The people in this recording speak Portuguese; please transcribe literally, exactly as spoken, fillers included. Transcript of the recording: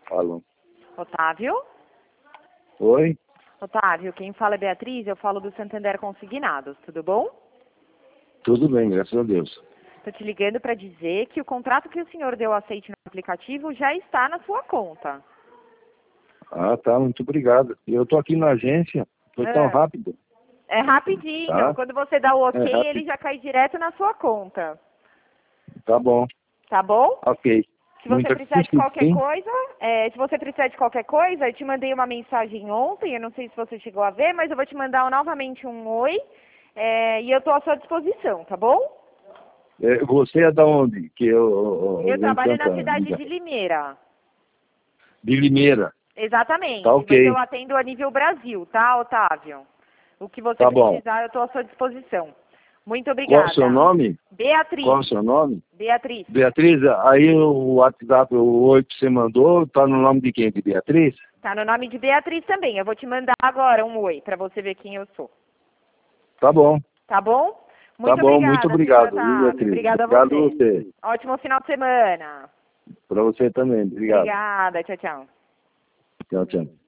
Falou. Otávio? Oi? Otávio, quem fala é Beatriz, eu falo do Santander Consignados, tudo bom? Tudo bem, graças a Deus. Estou te ligando para dizer que o contrato que o senhor deu aceite no aplicativo já está na sua conta. Ah, tá, muito obrigado. Eu tô aqui na agência, foi tão É, rápido. é rapidinho, Tá? quando você dá o ok, É rápido. ele já cai direto na sua conta, Tá bom, tá bom? ok. Se você Muito precisar de agradecido, qualquer sim? coisa, é, se você precisar de qualquer coisa, eu te mandei uma mensagem ontem, eu não sei se você chegou a ver, mas eu vou te mandar novamente um oi, é, e eu estou à sua disposição, tá bom? É, você é da onde? Que eu, eu, Eu eu venho de trabalho na Santana, cidade diga. de Limeira. De Limeira. Tá Exatamente, mas eu ok. atendo a nível Brasil, tá, Otávio? O que você Tá bom. precisar, eu estou à sua disposição. Muito Qual o seu obrigada. nome? Qual o Beatriz. seu nome? Beatriz. Beatriz, aí o WhatsApp, o oi que você mandou, tá no nome de quem? De Beatriz? Tá no nome de Beatriz também. Eu vou te mandar agora um oi, para você ver quem eu sou. Tá bom. Tá bom? Tá Muito bom, muito obrigada, senhor obrigado, viu, Otávio. Beatriz? Obrigada a Obrigado a você. você. Ótimo final de semana. Para você também. Obrigado. Obrigada. Tchau, tchau. Tchau, tchau.